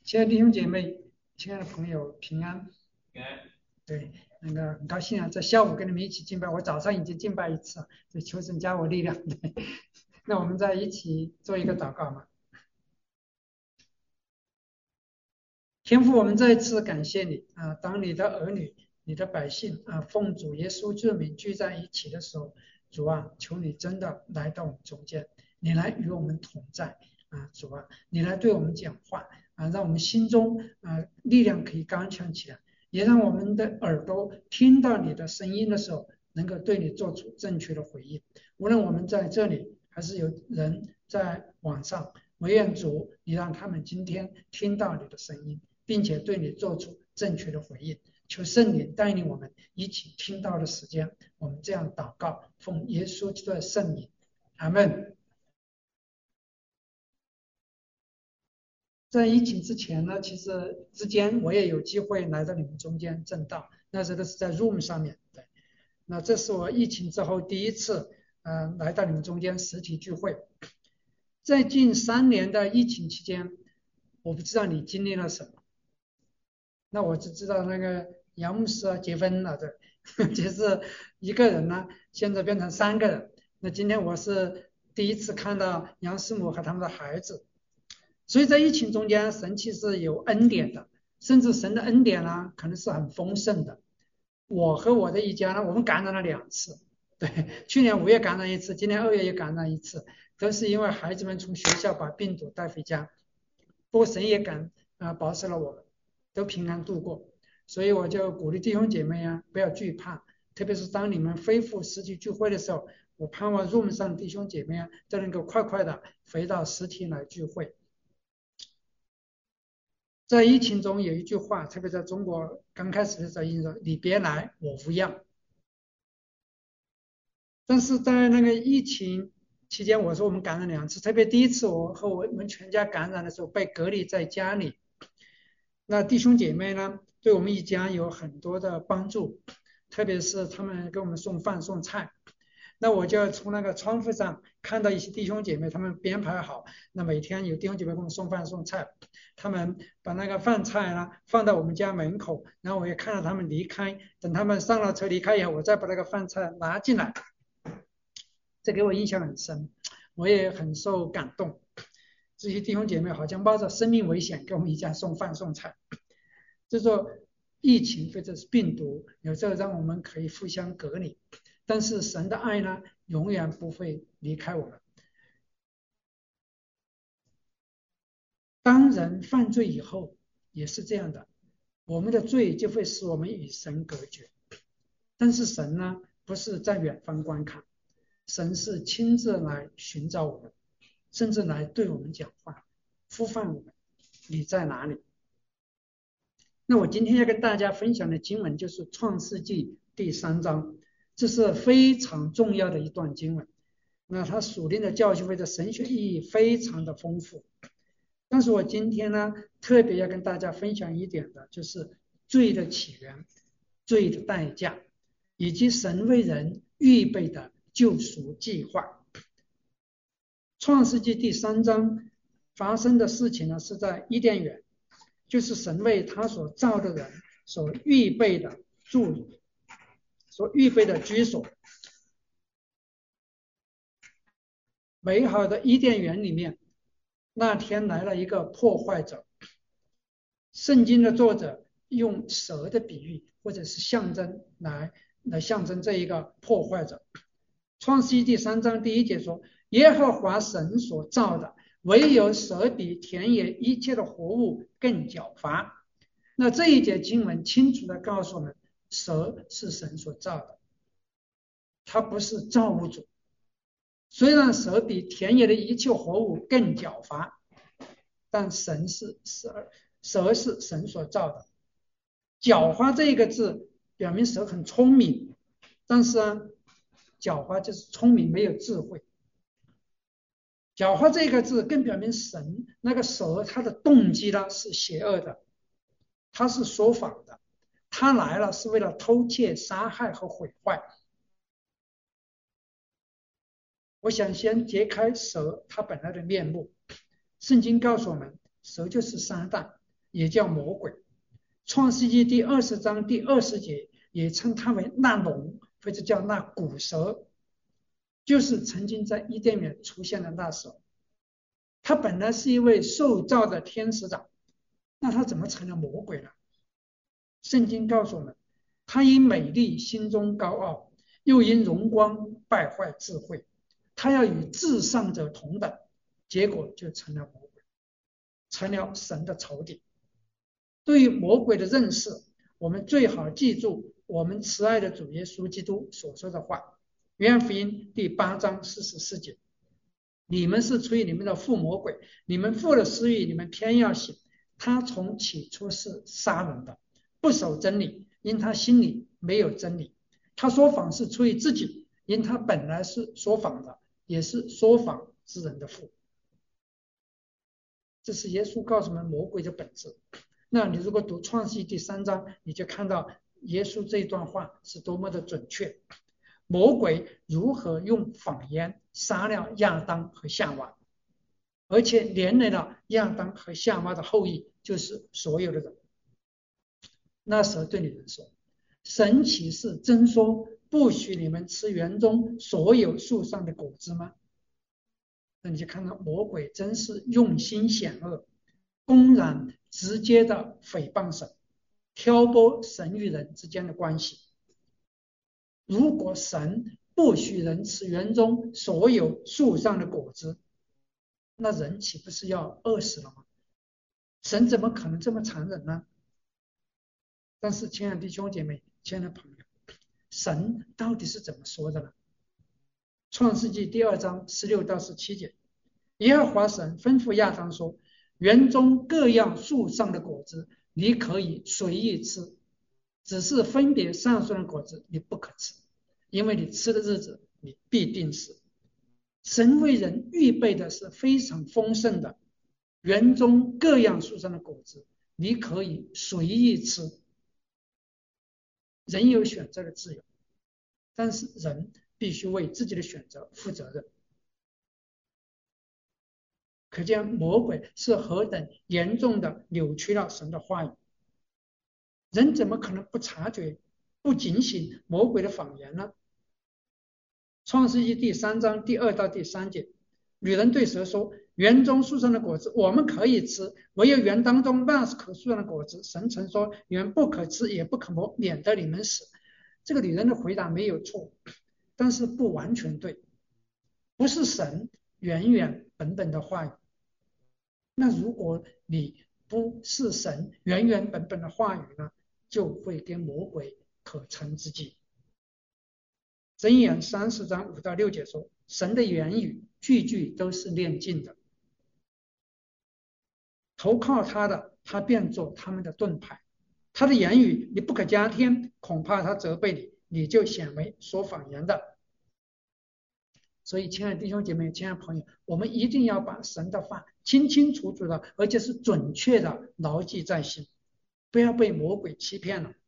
亲爱的弟兄姐妹，亲爱的朋友，平安。对，那个很高兴啊，在下午跟你们一起敬拜。我早上已经敬拜一次，所以求神加我力量。对，那我们再一起做一个祷告嘛。天父，我们再一次感谢你啊！当你的儿女、你的百姓啊，奉主耶稣之名聚在一起的时候，主啊，求你真的来到我们中间，你来与我们同在啊！主啊，你来对我们讲话啊，让我们心中啊力量可以刚强起来，也让我们的耳朵听到你的声音的时候，能够对你做出正确的回应。无论我们在这里，还是有人在网上，我愿主你让他们今天听到你的声音。并且对你做出正确的回应，求圣灵带领我们一起听到的时间，我们这样祷告，奉耶稣基督的圣名，阿门。在疫情之前呢，其实之间我也有机会来到你们中间正道，那时候都是在 Room 上面。对，那这是我疫情之后第一次，来到你们中间实体聚会。在近3年的疫情期间，我不知道你经历了什么。那我只知道那个杨牧师结婚了，对，就是一个人呢，现在变成3个人。那今天我是第一次看到杨师母和他们的孩子，所以在疫情中间，神其实有恩典的，甚至神的恩典呢，可能是很丰盛的。我和我的一家呢，我们感染了2次，对，去年5月感染一次，今年2月也感染一次，都是因为孩子们从学校把病毒带回家。不过神也保持了我们。都平安度过，所以我就鼓励弟兄姐妹啊，不要惧怕，特别是当你们恢复实体聚会的时候，我盼望 Room 上的弟兄姐妹啊，都能够快快的回到实体来聚会。在疫情中有一句话，特别在中国刚开始的时候，说你别来，我无恙。但是在那个疫情期间，我说我们感染2次，特别第一次我和我们全家感染的时候，被隔离在家里。那弟兄姐妹呢，对我们一家有很多的帮助，特别是他们给我们送饭送菜。那我就从那个窗户上看到一些弟兄姐妹，他们编排好，那每天有弟兄姐妹给我们送饭送菜，他们把那个饭菜呢放到我们家门口，然后我也看到他们离开，等他们上了车离开以后，我再把那个饭菜拿进来，这给我印象很深，我也很受感动。这些弟兄姐妹好像冒着生命危险给我们一家送饭送菜。就说疫情或者是病毒，有时候让我们可以互相隔离，但是神的爱呢，永远不会离开我们。当人犯罪以后，也是这样的，我们的罪就会使我们与神隔绝。但是神呢，不是在远方观看，神是亲自来寻找我们，甚至来对我们讲话，呼唤我们：你在哪里？那我今天要跟大家分享的经文就是创世纪第3章，这是非常重要的一段经文。那它属灵的教训或者神学意义非常的丰富。但是我今天呢，特别要跟大家分享一点的，就是罪的起源、罪的代价，以及神为人预备的救赎计划。创世纪第3章发生的事情呢，是在伊甸园，就是神为他所造的人所预备的居所。美好的伊甸园里面，那天来了一个破坏者。圣经的作者用蛇的比喻或者是象征来象征这一个破坏者。创世纪第3章第1节说：耶和华神所造的，唯有蛇比田野一切的活物更狡猾。那这一节经文清楚的告诉我们，蛇是神所造的，它不是造物主。虽然蛇比田野的一切活物更狡猾，但蛇是神所造的。狡猾这个字表明蛇很聪明，但是狡猾就是聪明没有智慧。狡猾这个字更表明神那个蛇它的动机呢是邪恶的，它是说谎的，它来了是为了偷窃、杀害和毁坏。我想先揭开蛇它本来的面目。圣经告诉我们，蛇就是撒旦， 也叫魔鬼。创世纪第20章第20节也称它为那龙，或者叫那古蛇，就是曾经在伊甸园出现的那蛇。他本来是一位受造的天使长，那他怎么成了魔鬼呢？圣经告诉我们，他因美丽心中高傲，又因荣光败坏智慧，他要与至上者同等，结果就成了魔鬼，成了神的仇敌。对于魔鬼的认识，我们最好记住我们慈爱的主耶稣基督所说的话。约翰福音第8章44节，你们是出于你们的父魔鬼，你们父的私欲你们偏要行，他从起初是杀人的，不守真理，因他心里没有真理。他说谎是出于自己，因他本来是说谎的，也是说谎之人的父。这是耶稣告诉我们魔鬼的本质。那你如果读创世记第3章，你就看到耶稣这一段话是多么的准确。魔鬼如何用谎言杀了亚当和夏娃，而且连累了亚当和夏娃的后裔，就是所有的人。那蛇对女人说，神岂是真说不许你们吃园中所有树上的果子吗？那你就看到魔鬼真是用心险恶，公然直接的诽谤神，挑拨神与人之间的关系。如果神不许人吃园中所有树上的果子，那人岂不是要饿死了吗？神怎么可能这么残忍呢？但是亲爱的弟兄姐妹，亲爱的朋友，神到底是怎么说的呢？创世纪第2章16到17节，耶和华神吩咐亚当说，园中各样树上的果子你可以随意吃，只是分别善树的果子你不可吃，因为你吃的日子你必定死。神为人预备的是非常丰盛的，园中各样树上的果子你可以随意吃。人有选择的自由，但是人必须为自己的选择负责任。可见魔鬼是何等严重的扭曲了神的话语。人怎么可能不察觉、不警醒魔鬼的谎言呢？创世纪第3章第2到第3节，女人对蛇说，园中树上的果子我们可以吃，唯有园当中那棵树上的果子，神曾说园不可吃也不可摸，免得你们死。这个女人的回答没有错，但是不完全对，不是神原原本本的话语。那如果你不是神原原本本的话语呢，就会跟魔鬼可乘之机。箴言30章5到6节说，神的言语句句都是炼净的，投靠他的，他便做他们的盾牌。他的言语你不可加添，恐怕他责备你，你就显为说谎言的。所以亲爱的弟兄姐妹，亲爱的朋友，我们一定要把神的话清清楚楚的，而且是准确的牢记在心，不要被魔鬼欺骗了。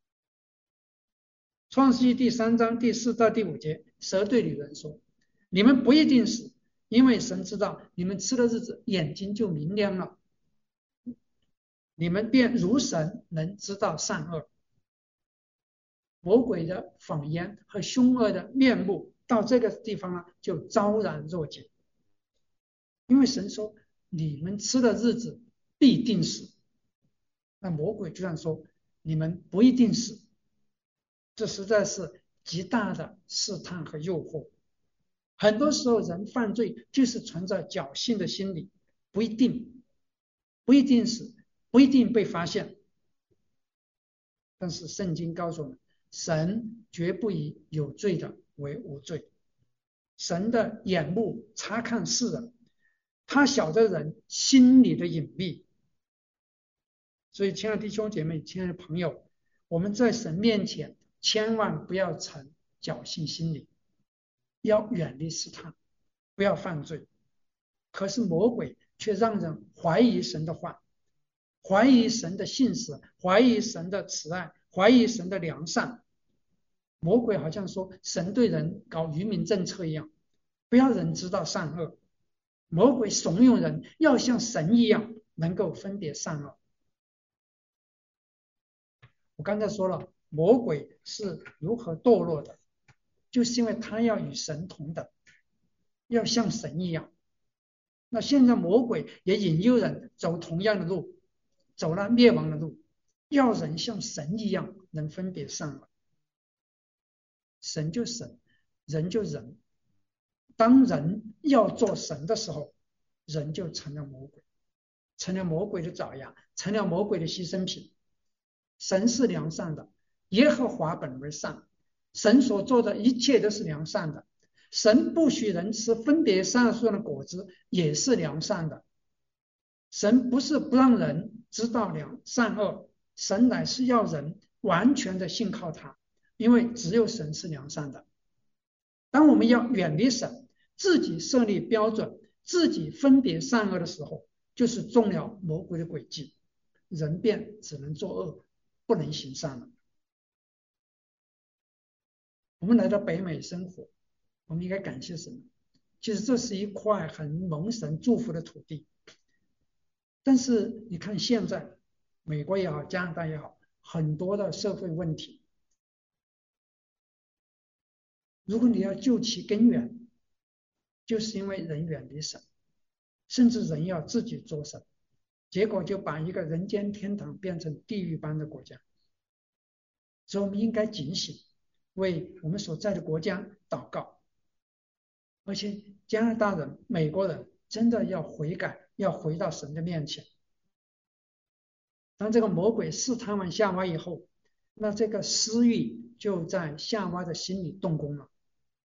创世纪第3章第4到第5节，蛇对女人说，你们不一定死，因为神知道你们吃的日子眼睛就明亮了，你们便如神能知道善恶。魔鬼的谎言和凶恶的面目到这个地方呢，就昭然若揭。因为神说你们吃的日子必定死，那魔鬼居然说你们不一定死，这实在是极大的试探和诱惑。很多时候人犯罪就是存在侥幸的心理，不一定死，不一定被发现。但是圣经告诉我们，神绝不以有罪的为无罪，神的眼目察看世人，他晓得人心里的隐秘。所以亲爱的弟兄姐妹，亲爱的朋友，我们在神面前千万不要存侥幸心理，要远离试探，不要犯罪。可是魔鬼却让人怀疑神的话，怀疑神的信实，怀疑神的慈爱，怀疑神的良善。魔鬼好像说神对人搞愚民政策一样，不要人知道善恶。魔鬼怂恿人要像神一样能够分别善恶。 我刚才说了，魔鬼是如何堕落的，就是因为他要与神同等，要像神一样。那现在魔鬼也引诱人走同样的路，走了灭亡的路，要人像神一样能分别善恶。神就神，人就人。当人要做神的时候，人就成了魔鬼，成了魔鬼的爪牙，成了魔鬼的牺牲品。神是良善的，耶和华本为善，神所做的一切都是良善的。神不许人吃分别善恶树的果子，也是良善的。神不是不让人知道良善恶，神乃是要人完全的信靠他，因为只有神是良善的。当我们要远离神，自己设立标准，自己分别善恶的时候，就是中了魔鬼的诡计，人便只能作恶，不能行善了。我们来到北美生活，我们应该感谢神。其实这是一块很蒙神祝福的土地，但是你看现在美国也好，加拿大也好，很多的社会问题，如果你要究其根源，就是因为人远离神，甚至人要自己做神，结果就把一个人间天堂变成地狱般的国家。所以我们应该警醒，为我们所在的国家祷告。而且加拿大人、美国人真的要悔改，要回到神的面前。当这个魔鬼试探完夏娃以后，那这个私欲就在夏娃的心里动工了。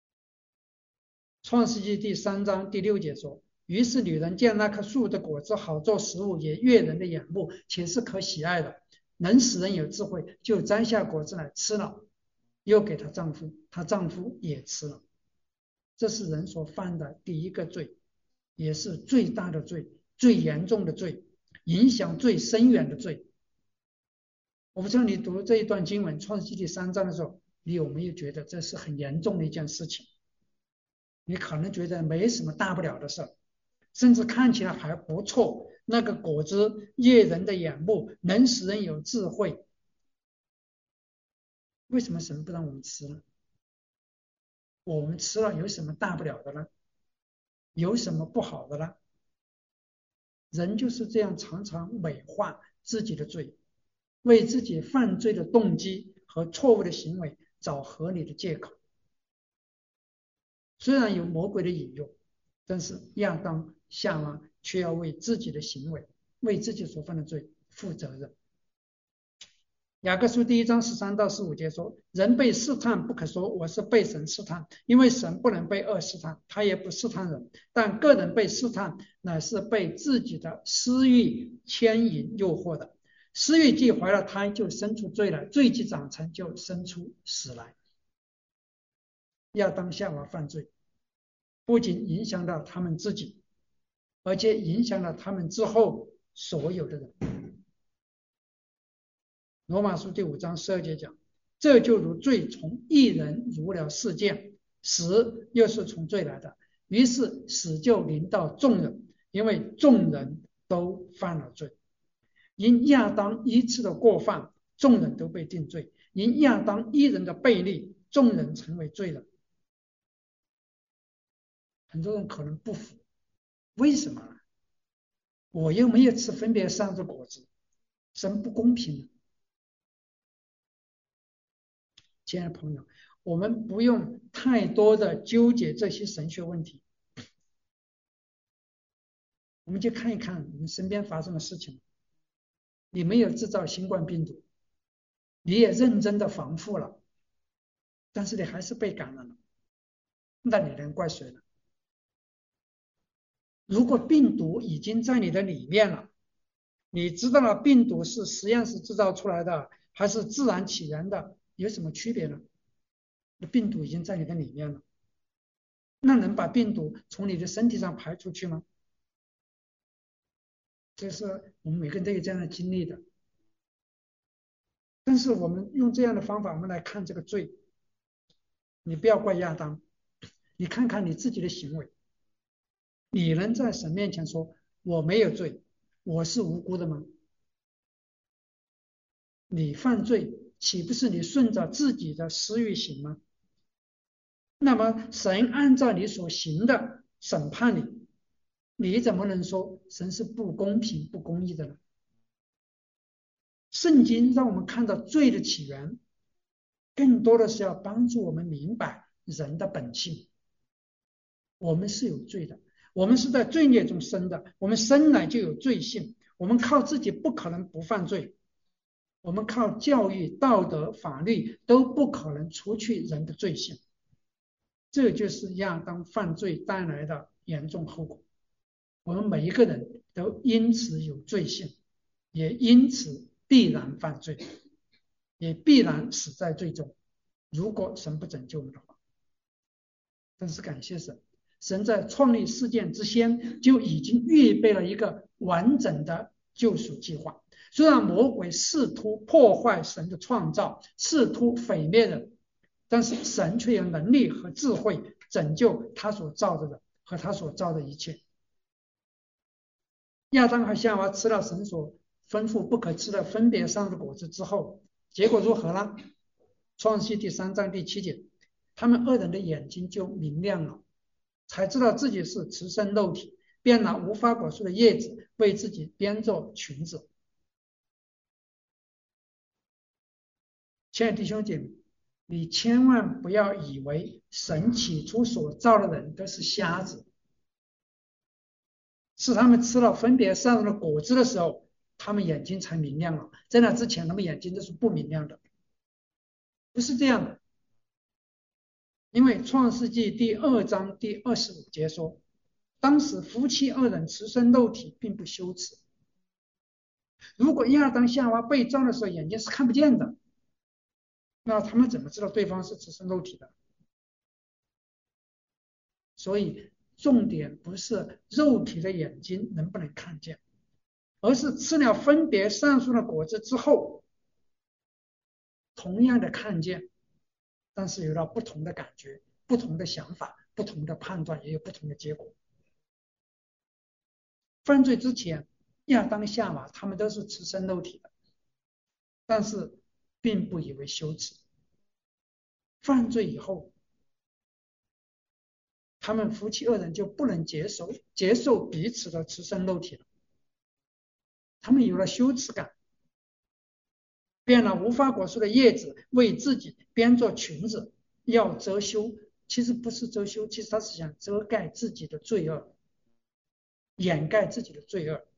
创世纪第3章第6节说，于是女人见那棵树的果子好做食物，也悦人的眼目，且是可喜爱的，能使人有智慧，就摘下果子来吃了，又给她丈夫，她丈夫也吃了。这是人所犯的第一个罪，也是最大的罪，最严重的罪，影响最深远的罪。我不知道你读这一段经文创世纪第3章的时候，你有没有觉得这是很严重的一件事情？你可能觉得没什么大不了的事，甚至看起来还不错，那个果子悦人的眼目，能使人有智慧。为什么神不让我们吃呢？我们吃了有什么大不了的呢？有什么不好的呢？人就是这样常常美化自己的罪，为自己犯罪的动机和错误的行为找合理的借口。虽然有魔鬼的引诱，但是亚当、夏娃却要为自己的行为、为自己所犯的罪负责任。雅各书第1章13到15节说，人被试探不可说我是被神试探，因为神不能被恶试探，他也不试探人，但个人被试探乃是被自己的私欲牵引诱惑的。私欲既怀了胎，就生出罪来，罪既长成，就生出死来。亚当夏娃犯罪不仅影响到他们自己，而且影响了他们之后所有的人。罗马书第5章12节讲，这就如罪从一人入了世界，死又是从罪来的，于是死就临到众人，因为众人都犯了罪。因亚当一次的过犯，众人都被定罪；因亚当一人的悖逆，众人成为罪人。很多人可能不服，为什么呢？我又没有吃分别善恶的果子，神不公平。亲爱的朋友，我们不用太多的纠结这些神学问题，我们就看一看我们身边发生的事情。你没有制造新冠病毒，你也认真的防护了，但是你还是被感染了，那你能怪谁呢？如果病毒已经在你的里面了，你知道了病毒是实验室制造出来的还是自然起源的，有什么区别呢？病毒已经在你的里面了，那能把病毒从你的身体上排出去吗？这是我们每个人都有这样的经历的。但是我们用这样的方法，我们来看这个罪，你不要怪亚当，你看看你自己的行为，你能在神面前说我没有罪，我是无辜的吗？ 你犯罪，岂不是你顺着自己的私欲行吗？那么神按照你所行的审判你，你怎么能说神是不公平、不公义的呢？圣经让我们看到罪的起源，更多的是要帮助我们明白人的本性。我们是有罪的，我们是在罪孽中生的，我们生来就有罪性，我们靠自己不可能不犯罪，我们靠教育、道德、法律都不可能除去人的罪性。这就是亚当犯罪带来的严重后果。我们每一个人都因此有罪性，也因此必然犯罪，也必然死在罪中。如果神不拯救我们的话，但是感谢神，神在创立世界之先就已经预备了一个完整的救赎计划。虽然魔鬼试图破坏神的创造，试图毁灭人，但是神却有能力和智慧拯救他所造的人和他所造的一切。亚当和夏娃吃了神所吩咐不可吃的分别善恶的果子之后，结果如何呢？创世记第3章第7节，他们二人的眼睛就明亮了，才知道自己是雌身肉体，便拿无花果树的叶子为自己编做裙子。亲爱的弟兄姐妹，你千万不要以为神起初所造的人都是瞎子，是他们吃了分别善恶的果子的时候，他们眼睛才明亮了，在那之前他们眼睛都是不明亮的，不是这样的。因为创世纪第2章第25节说，当时夫妻二人雌身肉体并不羞耻。如果亚当夏娃被造的时候眼睛是看不见的，那他们怎么知道对方是雌身肉体的？所以重点不是肉体的眼睛能不能看见，而是吃了分别善恶的果子之后，同样的看见，但是有了不同的感觉、不同的想法、不同的判断，也有不同的结果。犯罪之前，亚当夏娃他们都是雌身肉体的，但是并不以为羞耻。犯罪以后，他们夫妻二人就不能接受彼此的雌身肉体了，他们有了羞耻感，便拿无花果树的叶子为自己编做裙子，要遮羞。其实不是遮羞，其实他是想遮盖自己的罪恶，掩盖自己的罪恶。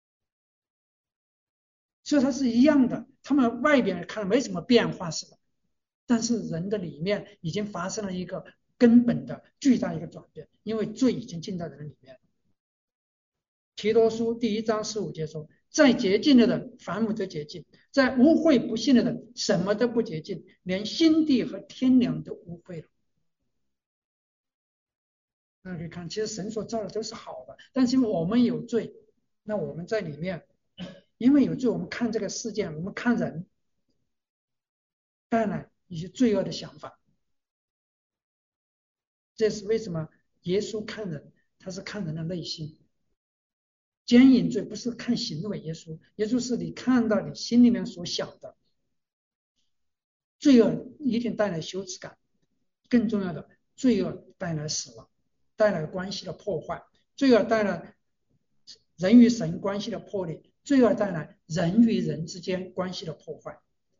所以它是一样的，他们外边看没什么变化是吧？但是人的里面已经发生了一个根本的巨大一个转变，因为罪已经进到人里面。提多书第1章15节说，在洁净的人凡物都洁净，在污秽不信的人什么都不洁净，连心地和天良都污秽了。那可以看，其实神所造的都是好的，但是因为我们有罪，那我们在里面，因为有罪，我们看这个事件，我们看人，带来一些罪恶的想法。这是为什么耶稣看人，他是看人的内心。奸淫罪不是看行为，耶稣是你看到你心里面所想的。罪恶一定带来羞耻感，更重要的，罪恶带来死亡，带来关系的破坏，罪恶带来人与神关系的破裂，罪恶带来人与人之间关系的破坏。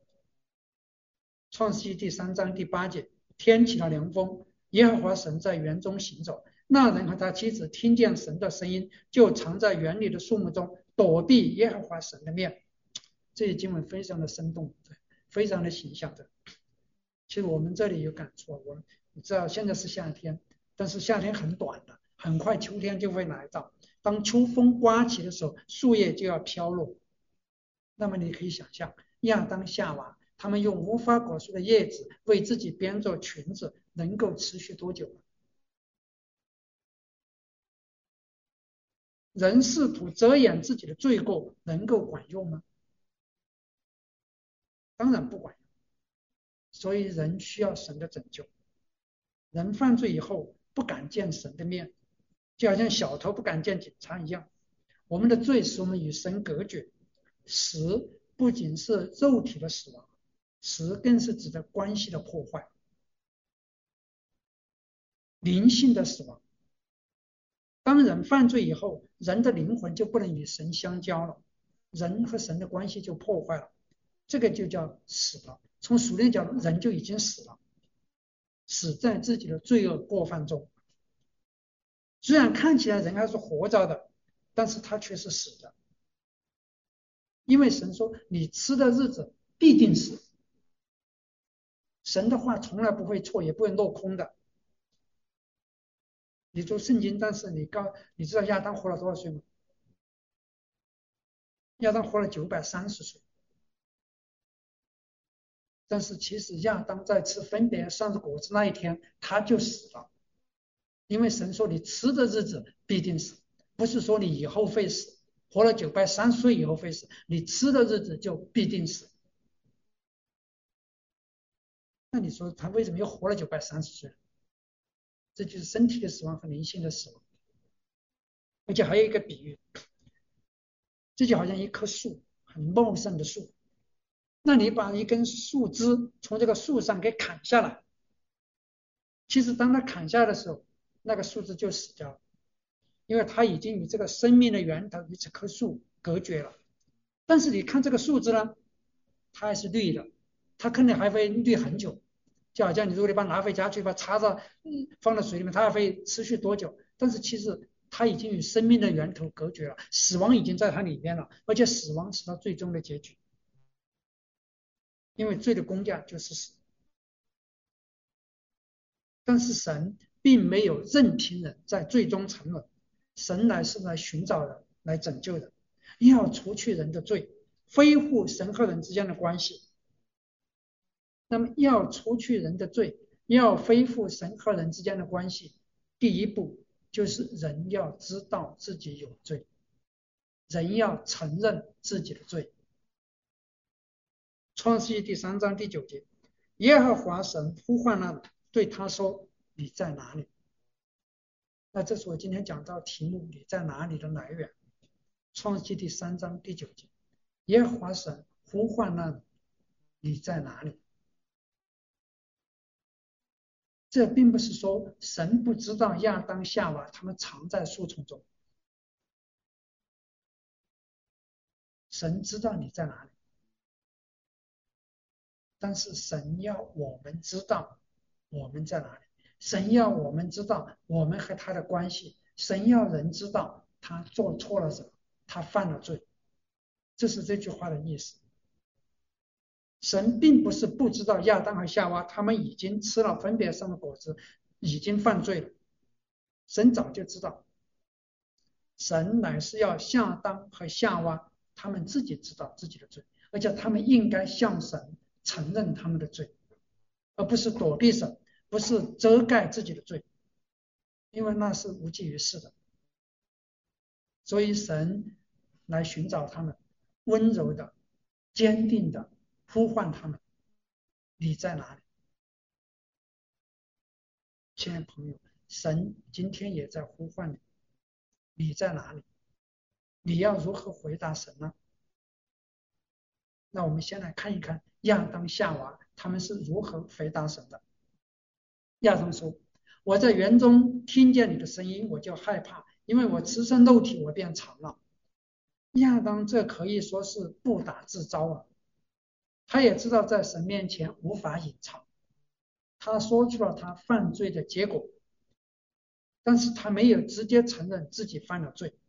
创世纪第3章第8节，天起了凉风，耶和华神在园中行走，那人和他妻子听见神的声音，就藏在园里的树木中，躲避耶和华神的面。这些经文非常的生动，非常的形象的。其实我们这里有感触，你知道现在是夏天，但是夏天很短的，很快秋天就会来到。当秋风刮起的时候，树叶就要飘落。那么你可以想象，亚当夏娃他们用无花果树的叶子为自己编做裙子，能够持续多久呢？人试图遮掩自己的罪过，能够管用吗？当然不管用。所以人需要神的拯救。人犯罪以后不敢见神的面，就好像小偷不敢见警察一样。我们的罪使我们与神隔绝，使不仅是肉体的死亡，死更是指的关系的破坏，灵性的死亡。当人犯罪以后，人的灵魂就不能与神相交了，人和神的关系就破坏了，这个就叫死了。从属灵角度，人就已经死了，死在自己的罪恶过犯中。虽然看起来人还是活着的，但是他却是死的，因为神说你吃的日子必定死。神的话从来不会错，也不会落空的。你读圣经，但是你知道亚当活了多少岁吗？亚当活了930岁。但是其实亚当在吃分别善恶果子那一天他就死了，因为神说你吃的日子必定死，不是说你以后会死，活了930岁以后会死，你吃的日子就必定死。那你说他为什么又活了930岁？这就是身体的死亡和灵性的死亡。而且还有一个比喻，这就好像一棵树，很茂盛的树，那你把一根树枝从这个树上给砍下来，其实当它砍下来的时候，那个树枝就死掉了，因为它已经与这个生命的源头与这棵树隔绝了。但是你看这个树枝呢，它还是绿的，它肯定还会绿很久。就好像你如果你把拿回家去，把插到放到水里面，它还会持续多久？但是其实它已经与生命的源头隔绝了，死亡已经在它里面了，而且死亡是它最终的结局，因为罪的工价就是死。但是神并没有任凭人在最终沉沦，神乃是来寻找人，来拯救人，要除去人的罪，恢复神和人之间的关系。那么要除去人的罪，要恢复神和人之间的关系，第一步就是人要知道自己有罪，人要承认自己的罪。创世纪第3章第9节，耶和华神呼唤了，对他说：“你在哪里？”那这是我今天讲到题目“你在哪里”的来源。创世纪第3章第9节，耶和华神呼唤了，你在哪里？这并不是说神不知道亚当夏娃他们藏在树丛中，神知道你在哪里，但是神要我们知道我们在哪里，神要我们知道我们和他的关系，神要人知道他做错了什么，他犯了罪，这是这句话的意思。神并不是不知道亚当和夏娃他们已经吃了分别善恶果子，已经犯罪了，神早就知道。神乃是要亚当和夏娃他们自己知道自己的罪，而且他们应该向神承认他们的罪，而不是躲避神，不是遮盖自己的罪，因为那是无济于事的。所以神来寻找他们，温柔的、坚定的呼唤他们：“你在哪里？”亲爱的朋友，神今天也在呼唤你，你在哪里？你要如何回答神呢？那我们先来看一看亚当夏娃他们是如何回答神的。亚当说：“我在园中听见你的声音，我就害怕，因为我赤身肉体，我便藏了。”亚当这可以说是不打自招啊，他也知道在神面前无法隐藏，他说出了他犯罪的结果，但是他没有直接承认自己犯了罪。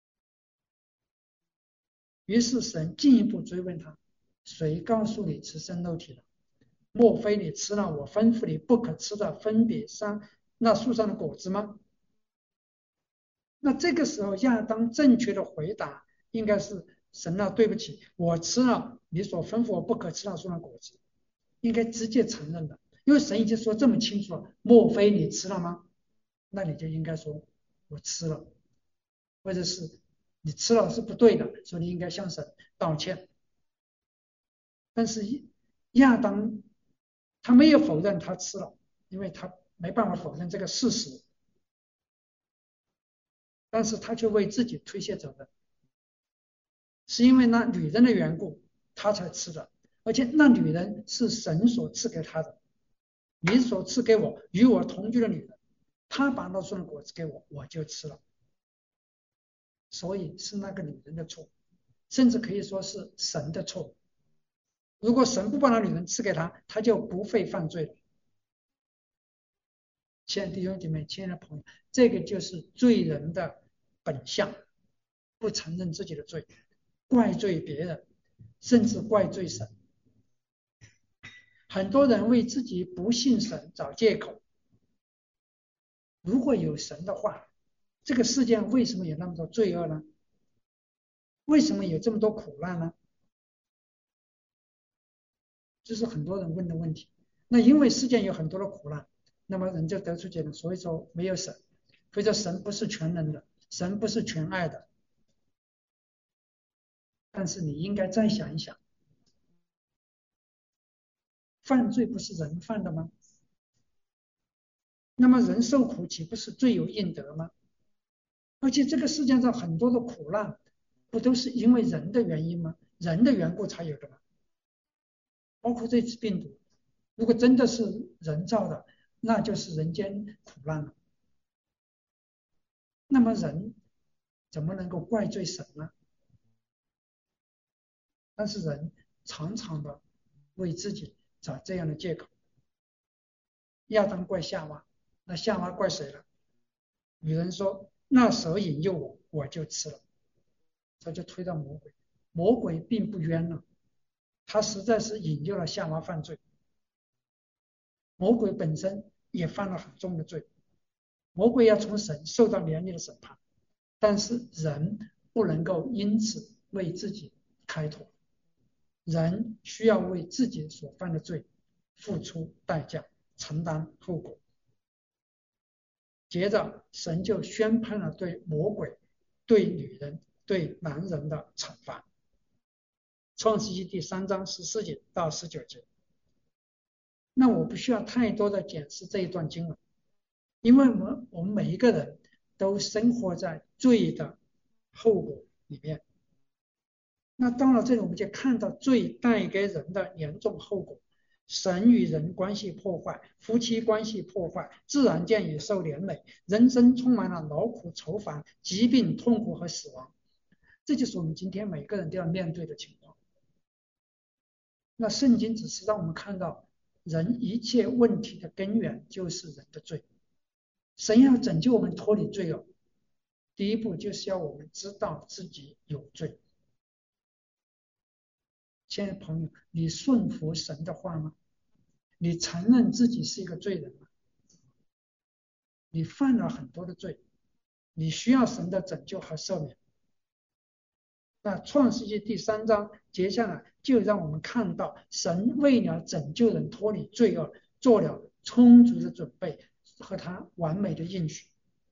于是神进一步追问他：“谁告诉你赤身肉体的？莫非你吃了我吩咐你不可吃的分别那树上的果子吗？”那这个时候亚当正确的回答应该是：“神啊，对不起，我吃了你所吩咐我不可吃那树上的果子。”应该直接承认的，因为神已经说这么清楚了，莫非你吃了吗？那你就应该说我吃了，或者是你吃了是不对的，所以你应该向神道歉。但是亚当他没有否认他吃了，因为他没办法否认这个事实，但是他却为自己推卸责任，是因为那女人的缘故， 他才吃的，而且那女人是神所赐给他的，你所赐给我与我同居的女人，她把那树的果子给我，我就吃了，所以是那个女人的错，甚至可以说是神的错。如果神不把那女人赐给他，他就不会犯罪了。亲爱的弟兄姐妹，亲爱的朋友，这个就是罪人的本相，不承认自己的罪，怪罪别人，甚至怪罪神。很多人为自己不信神找借口。如果有神的话，这个世界为什么有那么多罪恶呢？为什么有这么多苦难呢？这是很多人问的问题。那因为世界有很多的苦难，那么人就得出结论，所以说没有神，所以说神不是全能的，神不是全爱的。但是你应该再想一想，犯罪不是人犯的吗？那么人受苦岂不是罪有应得吗？而且这个世界上很多的苦难，不都是因为人的原因吗？人的缘故才有的吗？包括这次病毒，如果真的是人造的，那就是人间苦难了。那么人怎么能够怪罪神呢？但是人常常的为自己找这样的借口。亚当怪夏娃，那夏娃怪谁了？女人说：“那蛇引诱我，我就吃了。”这就推到魔鬼。魔鬼并不冤呢，他实在是引诱了夏娃犯罪。魔鬼本身也犯了很重的罪，魔鬼要从神受到严厉的审判，但是人不能够因此为自己开脱，人需要为自己所犯的罪付出代价，承担后果。接着，神就宣判了对魔鬼、对女人、对男人的惩罚。创世纪第3章14节到19节。那我不需要太多的解释这一段经文，因为我们每一个人都生活在罪的后果里面。那到了这里，我们就看到罪带给人的严重后果：神与人关系破坏，夫妻关系破坏，自然界也受连累，人生充满了劳苦愁烦、疾病、痛苦和死亡。这就是我们今天每个人都要面对的情况。那圣经只是让我们看到人一切问题的根源就是人的罪。神要拯救我们脱离罪恶，第一步就是要我们知道自己有罪。亲爱的朋友，你顺服神的话吗？你承认自己是一个罪人吗？你犯了很多的罪，你需要神的拯救和赦免。那创世纪第3章接下来就让我们看到神为了拯救人脱离罪恶，做了充足的准备和他完美的应许。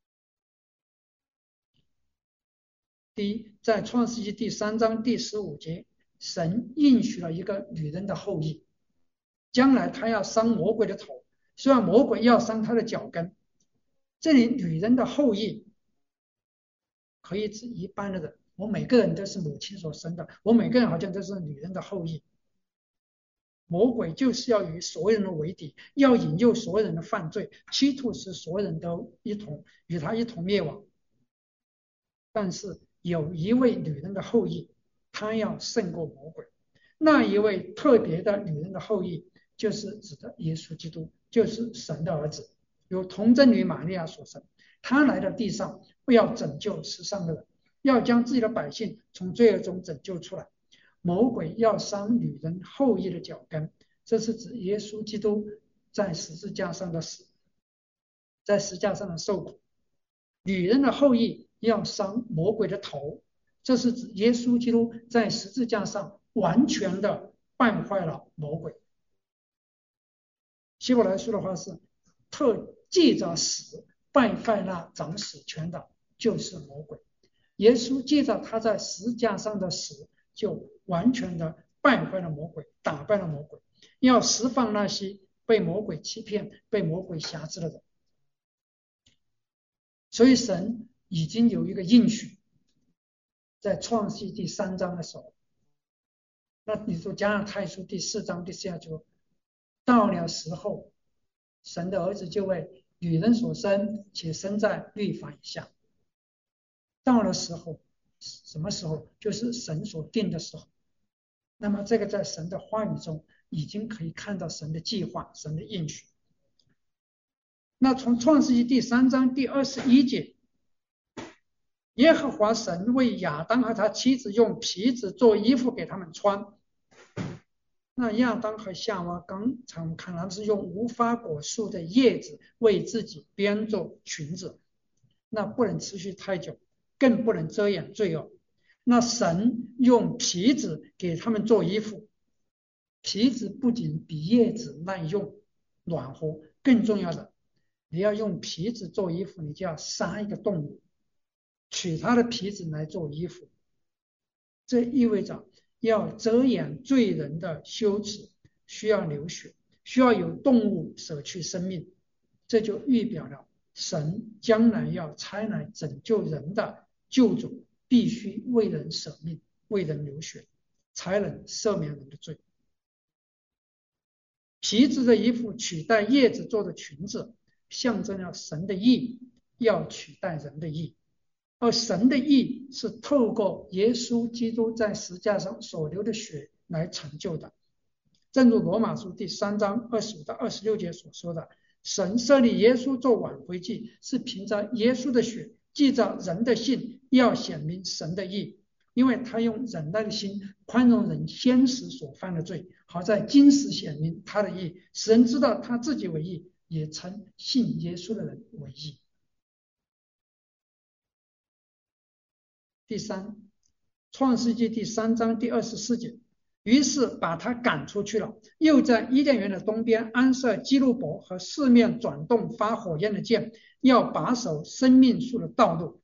第一，在创世纪第3章第15节，神应许了一个女人的后裔，将来他要伤魔鬼的头，虽然魔鬼要伤他的脚跟。这里女人的后裔可以指一般的人，我每个人都是母亲所生的，我每个人好像都是女人的后裔。魔鬼就是要与所有人为敌，要引诱所有人的犯罪，企图使所有人都与他一同灭亡。但是有一位女人的后裔，她要胜过魔鬼。那一位特别的女人的后裔，就是指的耶稣基督，就是神的儿子，由童贞女玛利亚所生。他来到地上，不要拯救世上的人，要将自己的百姓从罪恶中拯救出来。魔鬼要伤女人后裔的脚跟，这是指耶稣基督在十字架上的死，在十字架上的受苦。女人的后裔要伤魔鬼的头，这是指耶稣基督在十字架上完全的败坏了魔鬼。希伯来书的话是借着死败坏那掌死权的，就是魔鬼。耶稣借着他在十字架上的死，就完全的败坏了魔鬼，打败了魔鬼，要释放那些被魔鬼欺骗、被魔鬼辖制的人。所以神已经有一个应许，在创世第3章的时候， 那你说加拉太书第4章第4节，到了时候，神的儿子就为女人所生，且生在律法以下。到了时候，什么时候？就是神所定的时候。那么这个在神的话语中已经可以看到神的计划，神的应许。那从创世纪第3章第21节，耶和华神为亚当和他妻子用皮子做衣服给他们穿。那亚当和夏娃刚才我们看，他们是用无花果树的叶子为自己编做裙子，那不能持续太久，更不能遮掩罪恶。那神用皮子给他们做衣服，皮子不仅比叶子耐用、暖和，更重要的，你要用皮子做衣服，你就要杀一个动物，取它的皮子来做衣服。这意味着要遮掩罪人的羞耻，需要流血，需要有动物舍去生命。这就预表了神将来要差来拯救人的救主，必须为人舍命，为人流血，才能赦免人的罪。皮子的衣服取代叶子做的裙子，象征了神的义要取代人的义，而神的义是透过耶稣基督在十字架上所流的血来成就的。正如罗马书第3章25到26节所说的，神设立耶稣做挽回祭，是凭着耶稣的血记着人的信，要显明神的义，因为他用忍耐的心宽容人先时所犯的罪，好在今时显明他的义，使人知道他自己为义，也称信耶稣的人为义。第三，创世纪第3章第24节，于是把他赶出去了，又在伊甸园的东边安设基路伯和四面转动发火焰的剑，要把守生命树的道路。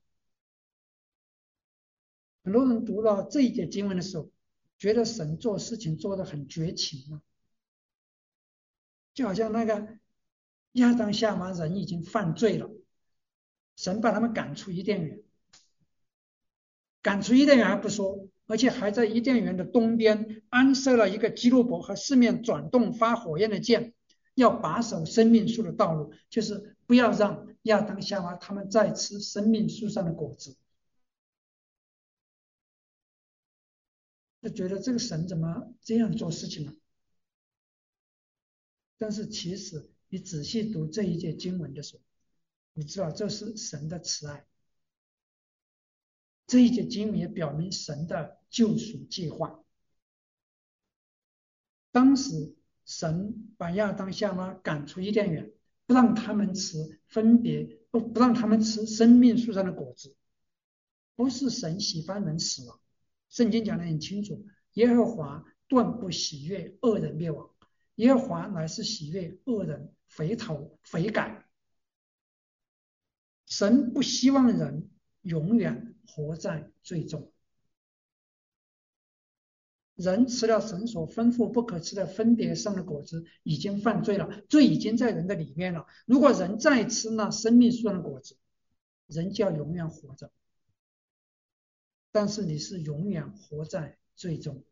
很多人读到这一节经文的时候，觉得神做事情做得很绝情啊，就好像那个亚当夏娃人已经犯罪了，神把他们赶出伊甸园，赶出伊甸园还不说，而且还在伊甸园的东边安设了一个基路伯和四面转动发火焰的剑，要把守生命树的道路，就是不要让亚当夏娃他们再吃生命树上的果子。就觉得这个神怎么这样做事情呢？但是其实你仔细读这一节经文的时候，你知道这是神的慈爱。这一节经文也表明神的救赎计划。当时神把亚当夏娃赶出伊甸园，不让他们吃不让他们吃生命树上的果子，不是神喜欢人死亡。圣经讲得很清楚，耶和华断不喜悦恶人灭亡，耶和华乃是喜悦恶人悔改。神不希望人永远活在罪中。人吃了神所吩咐不可吃的分别善的果子，已经犯罪了，罪已经在人的里面了。如果人再吃那生命树上的果子，人就要永远活着。但是你是永远活在罪中，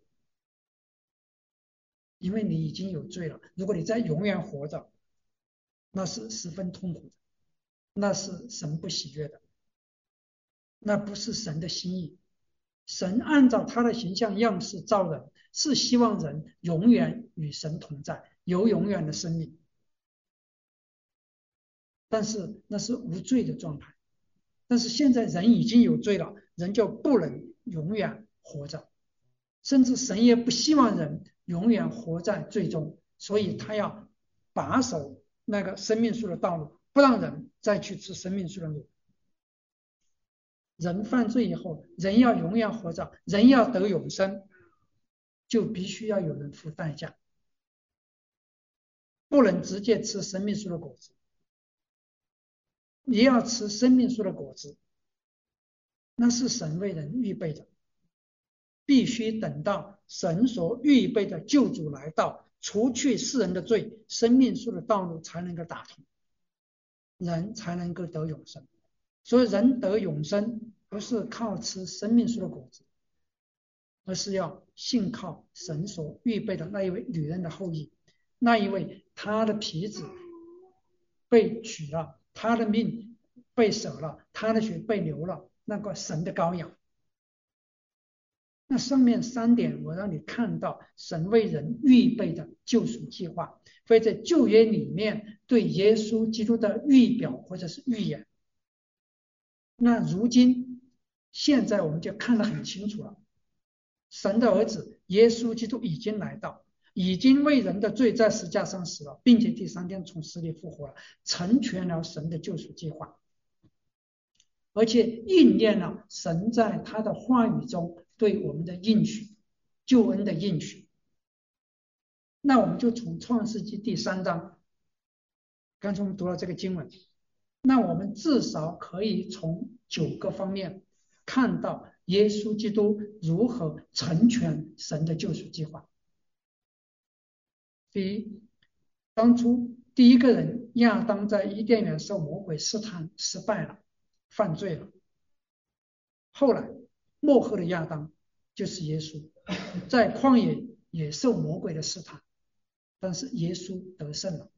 因为你已经有罪了。如果你再永远活着，那是十分痛苦的，那是神不喜悦的，那不是神的心意。神按照他的形象样式造人，是希望人永远与神同在，有永远的生命。但是那是无罪的状态。但是现在人已经有罪了，人就不能永远活着，甚至神也不希望人永远活在罪中，所以他要把守那个生命树的道路，不让人再去吃生命树的路。人犯罪以后，人要永远活着，人要得永生，就必须要有人付代价，不能直接吃生命树的果子。你要吃生命树的果子，那是神为人预备的，必须等到神所预备的救主来到，除去世人的罪，生命树的道路才能够打通，人才能够得永生。所以人得永生不是靠吃生命树的果子， 而是要信靠神所预备的那一位女人的后裔，那一位他的皮子被取了，他的命被舍了，他的血被流了，那个神的羔羊。那上面3点，我让你看到神为人预备的救赎计划，会在旧约里面对耶稣基督的预表或者是预言。那如今现在我们就看得很清楚了，神的儿子耶稣基督已经来到，已经为人的罪在十字架上死了，并且第3天从死里复活了，成全了神的救赎计划，而且应验了神在他的话语中对我们的应许，救恩的应许。那我们就从创世纪第3章，刚才我们读了这个经文，那我们至少可以从9个方面看到耶稣基督如何成全神的救赎计划。第一，当初第一个人亚当在伊甸园受魔鬼试探失败了，犯罪了。后来末后的亚当就是耶稣，在旷野也受魔鬼的试探，但是耶稣得胜了，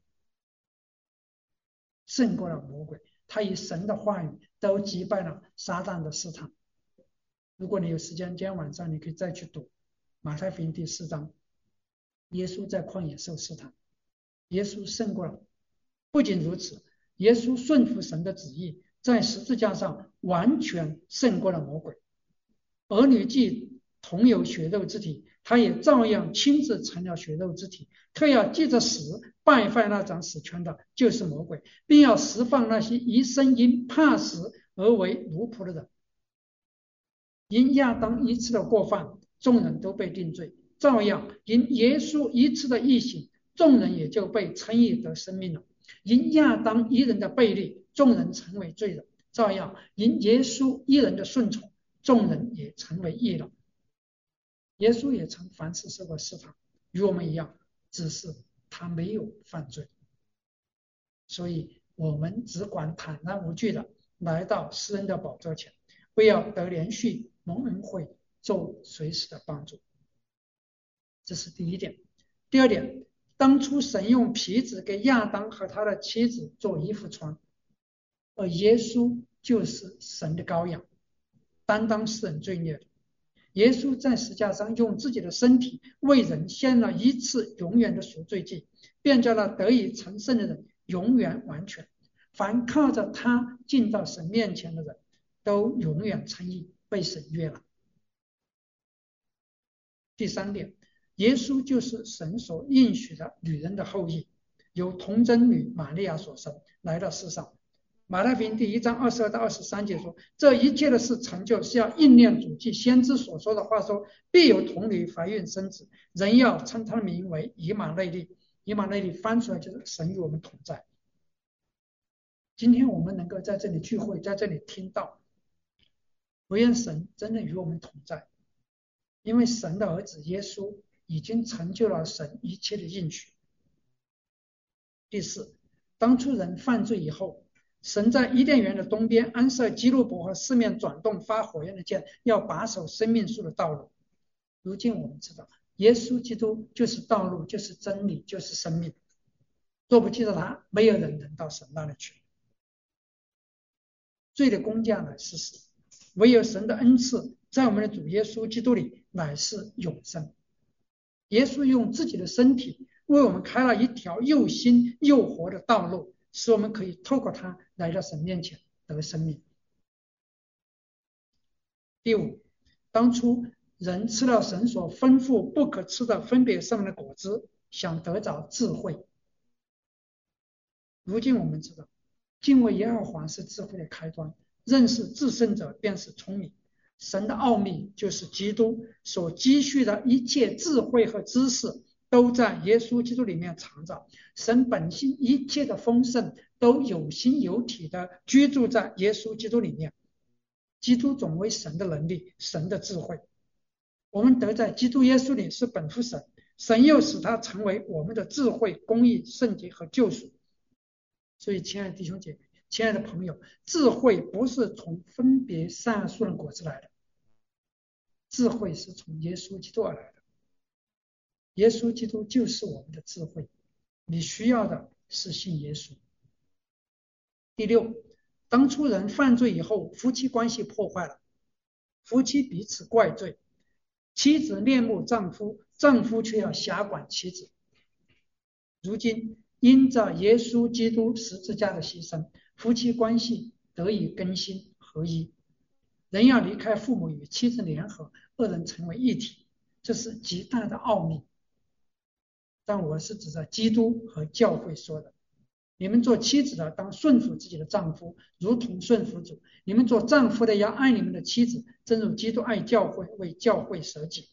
胜过了魔鬼，他以神的话语都击败了撒旦的试探。如果你有时间，今天晚上你可以再去读马太福音第4章，耶稣在旷野受试探，耶稣胜过了。不仅如此，耶稣顺服神的旨意，在十字架上完全胜过了魔鬼。儿女既同有血肉之体，他也照样亲自成了血肉之体，特要借着死败坏那掌死权的，就是魔鬼，并要释放那些一生因怕死而为奴仆的人。因亚当一次的过犯，众人都被定罪，照样因耶稣一次的义行，众人也就被称义得生命了。因亚当一人的悖逆，众人成为罪人，照样因耶稣一人的顺从，众人也成为义了。耶稣也曾凡事受过试探，与我们一样，只是他没有犯罪。所以我们只管坦然无惧的来到施恩的宝座前，为要得连续蒙恩惠，做随时的帮助。这是第一点。第二点，当初神用皮子给亚当和他的妻子做衣服穿，而耶稣就是神的羔羊，担当世人罪孽的。耶稣在十字架上用自己的身体为人献了一次永远的赎罪祭，便叫那得以成圣的人永远完全。凡靠着他进到神面前的人，都永远称义，被神悦纳。第3点，耶稣就是神所应许的女人的后裔，由童贞女玛利亚所生，来到世上。马太福音第1章22到23节说，这一切的事成就，是要应验主藉先知所说的话说，必有童女怀孕生子，人要称他的名为以马内利。以马内利翻出来就是神与我们同在。今天我们能够在这里聚会，在这里听到，我愿神真的与我们同在，因为神的儿子耶稣已经成就了神一切的应许。第4，当初人犯罪以后，神在伊甸园的东边安设基路伯和4面转动发火焰的剑，要把守生命树的道路。如今我们知道，耶稣基督就是道路，就是真理，就是生命。若不记得他，没有人能到神那里去。罪的工价乃是死，唯有神的恩赐在我们的主耶稣基督里乃是永生。耶稣用自己的身体为我们开了一条又新又活的道路，使我们可以透过他来到神面前得生命。第5，当初人吃了神所吩咐不可吃的分别善恶的果子，想得着智慧。如今我们知道，敬畏耶和华是智慧的开端，认识至圣者便是聪明。神的奥秘就是基督所积蓄的一切智慧和知识，都在耶稣基督里面藏着。神本性一切的丰盛都有形有体的居住在耶稣基督里面。基督总为神的能力，神的智慧。我们得在基督耶稣里是本乎神，神又使他成为我们的智慧、公义、圣洁和救赎。所以亲爱的弟兄姐妹，亲爱的朋友，智慧不是从分别善恶树的果子来的， 智慧是从耶稣基督而来的，耶稣基督就是我们的智慧，你需要的是信耶稣。第六，当初人犯罪以后，夫妻关系破坏了，夫妻彼此怪罪，妻子恋慕丈夫，丈夫却要辖管妻子。如今因着耶稣基督十字架的牺牲，夫妻关系得以更新合一，人要离开父母与妻子联合，二人成为一体，这是极大的奥秘。但我是指着基督和教会说的，你们做妻子的当顺服自己的丈夫，如同顺服主；你们做丈夫的要爱你们的妻子，正如基督爱教会，为教会舍己。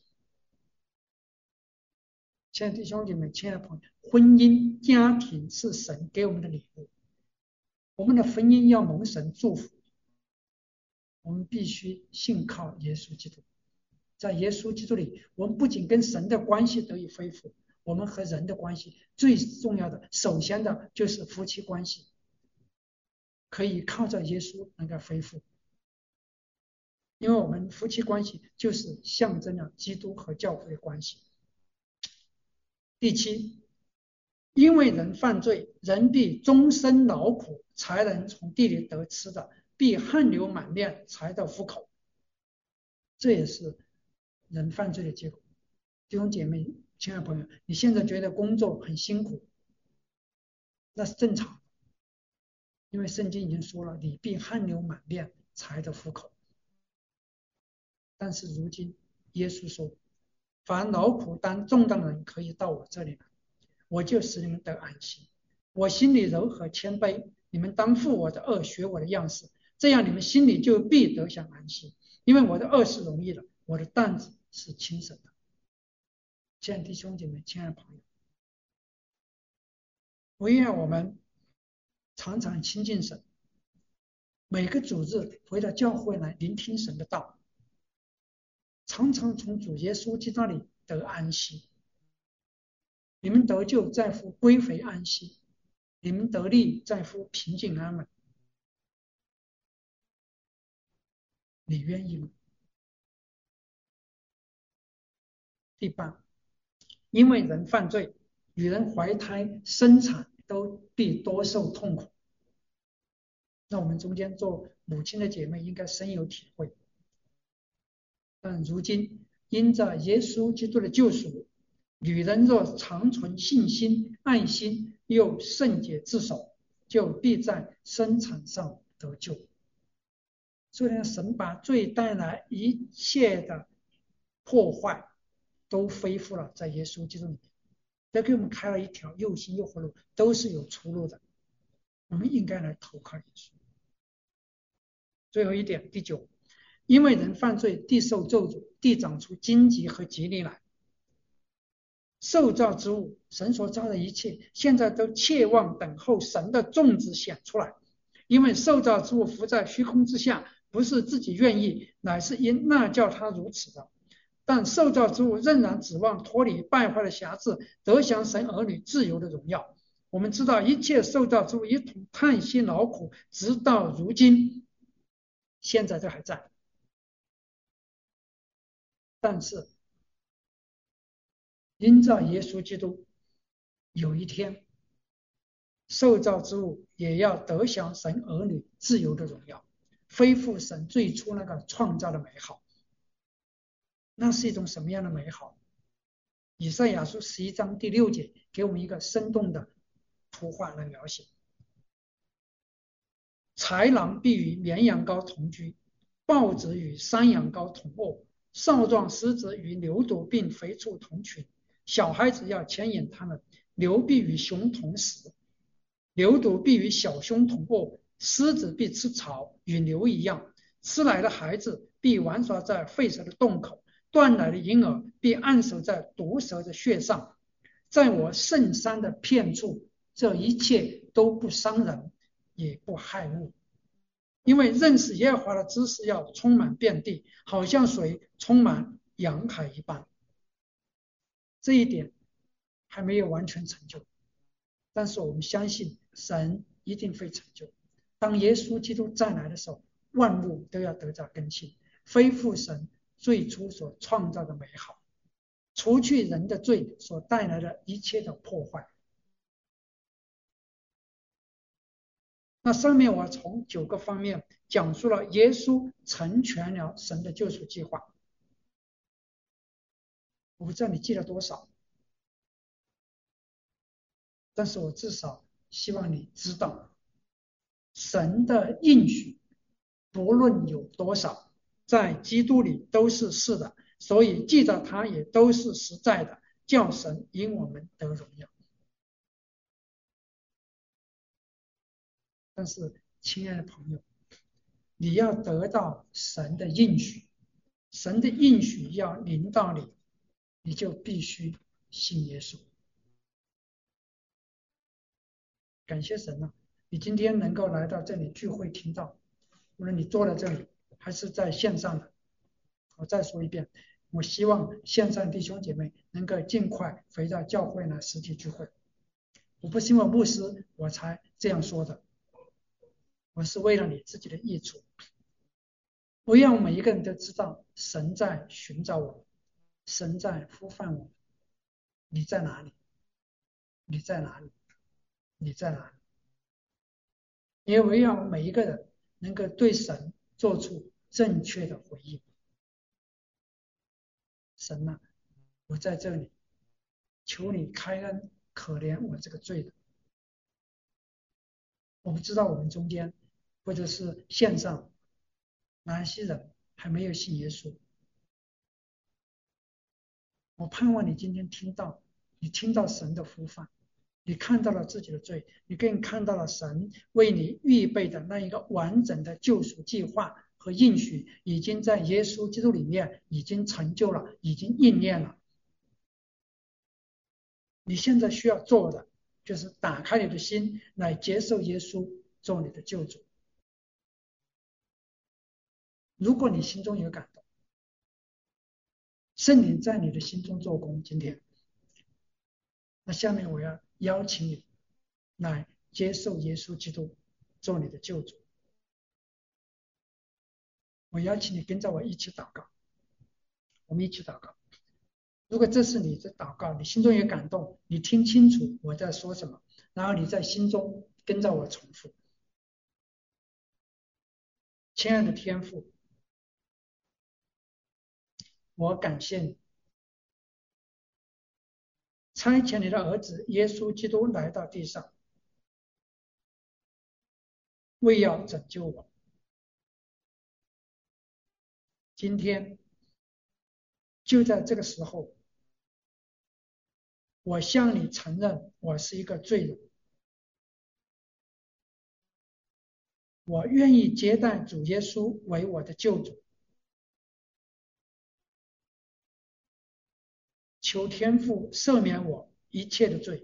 亲爱的弟兄姐妹，亲爱的朋友，婚姻家庭是神给我们的礼物，我们的婚姻要蒙神祝福，我们必须信靠耶稣基督。在耶稣基督里，我们不仅跟神的关系得以恢复，我们和人的关系最重要的，首先的就是夫妻关系，可以靠着耶稣能够恢复，因为我们夫妻关系就是象征了基督和教会的关系。第七，因为人犯罪，人必终身劳苦，才能从地里得吃的，必汗流满面，才得糊口。这也是人犯罪的结果。弟兄姐妹，亲爱的朋友，你现在觉得工作很辛苦，那是正常的，因为圣经已经说了，你必汗流满面，才得糊口。但是如今耶稣说，凡劳苦担重担的人可以到我这里来，我就使你们得安息。我心里柔和谦卑，你们当负我的恶，学我的样式，这样你们心里就必得享安息。因为我的恶是容易的，我的担子是轻省的。亲爱的弟兄姐妹，亲爱的朋友，我愿我们常常亲近神，每个主日回到教会来聆听神的道，常常从主耶稣基督那里得安息。你们得救在乎归回安息，你们得力在乎平静安稳。你愿意吗？第八，因为人犯罪，女人怀胎生产都必多受痛苦。那我们中间做母亲的姐妹应该深有体会。但如今因着耶稣基督的救赎，女人若长存信心、爱心，又圣洁自守，就必在生产上得救。虽然神把罪带来一切的破坏都恢复了，在耶稣基督里面，这给我们开了一条又新又活路，都是有出路的。我们应该来投靠耶稣。最后一点，第九，因为人犯罪，地受咒诅，地长出荆棘和蒺藜来。受造之物，神所造的一切，现在都切望等候神的种子显出来，因为受造之物浮在虚空之下，不是自己愿意，乃是因那叫他如此的。但受造之物仍然指望脱离败坏的辖制，得享神儿女自由的荣耀。我们知道一切受造之物一同叹息劳苦，直到如今，现在都还在。但是因着耶稣基督，有一天受造之物也要得享神儿女自由的荣耀，恢复神最初那个创造的美好。那是一种什么样的美好？以赛亚书11章第6节给我们一个生动的图画来描写。豺狼必与绵羊羔同居，豹子与山羊羔同卧，少壮狮子与牛犊并肥畜同群，小孩子要牵引他们，牛必与熊同食，牛犊必与小熊同卧，狮子必吃草，与牛一样，吃奶的孩子必玩耍在吠蛇的洞口，断奶的婴儿必按手在毒蛇的穴上。在我圣山的遍处，这一切都不伤人，也不害物，因为认识耶和华的知识要充满遍地，好像水充满洋海一般。这一点还没有完全成就，但是我们相信神一定会成就。当耶稣基督再来的时候，万物都要得到更新，恢复神最初所创造的美好，除去人的罪所带来的一切的破坏。那上面我从9个方面讲述了耶稣成全了神的救赎计划。我不知道你记了多少，但是我至少希望你知道，神的应许不论有多少，在基督里都是是的，所以记着它也都是实在的，叫神因我们得荣耀。但是亲爱的朋友，你要得到神的应许，神的应许要临到你，你就必须信耶稣。感谢神啊，你今天能够来到这里聚会听到，无论你坐在这里还是在线上的，我再说一遍，我希望线上弟兄姐妹能够尽快回到教会来实体聚会。我不是因为牧师我才这样说的，我是为了你自己的益处。我让每一个人都知道神在寻找我，神在呼唤我，你在哪里？你在哪里？你在哪里？也为让每一个人能够对神做出正确的回应。神啊，我在这里，求你开恩可怜我这个罪人。我不知道我们中间或者是线上哪些人还没有信耶稣，我盼望你今天听到，你听到神的呼唤，你看到了自己的罪，你更看到了神为你预备的那一个完整的救赎计划和应许，已经在耶稣基督里面已经成就了，已经应验了。你现在需要做的就是打开你的心来接受耶稣做你的救主。如果你心中有感动，圣灵在你的心中做工，今天，那下面我要邀请你来接受耶稣基督做你的救主。我邀请你跟着我一起祷告，我们一起祷告。如果这是你的祷告，你心中有感动，你听清楚我在说什么，然后你在心中跟着我重复。亲爱的天父，我感谢你差遣你的儿子耶稣基督来到地上，为要拯救我。今天就在这个时候，我向你承认我是一个罪人，我愿意接待主耶稣为我的救主。求天父赦免我一切的罪，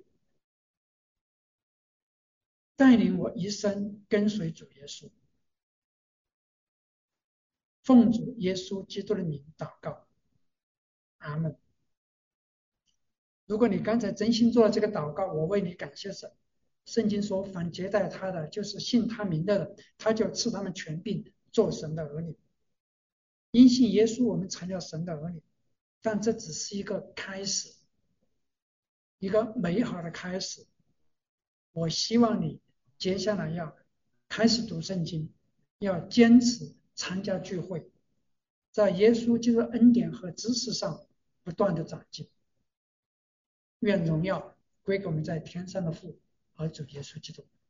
带领我一生跟随主耶稣。奉主耶稣基督的名祷告，阿们。如果你刚才真心做了这个祷告，我为你感谢神。圣经说，凡接待他的，就是信他名的人，他就赐他们权柄做神的儿女。因信耶稣，我们成了神的儿女，但这只是一个开始，一个美好的开始。我希望你接下来要开始读圣经，要坚持参加聚会，在耶稣基督的恩典和知识上不断的长进。愿荣耀归给我们在天上的父和主耶稣基督。